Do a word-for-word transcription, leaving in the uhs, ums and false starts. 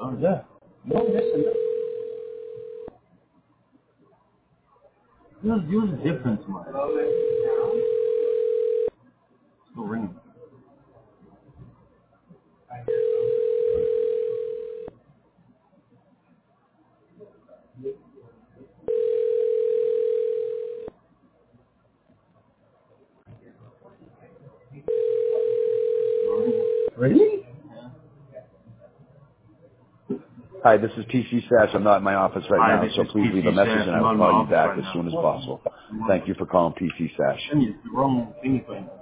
Yeah. No, listen. Use, use different, man. Still ringing. Really? Hi, this is P C Sash. I'm not in my office right Hi, now, this so is please P leave C a message Sash. and I I'm will on my call you office back right as now. soon as possible. Thank you for calling P C Sash. Send you the wrong thing.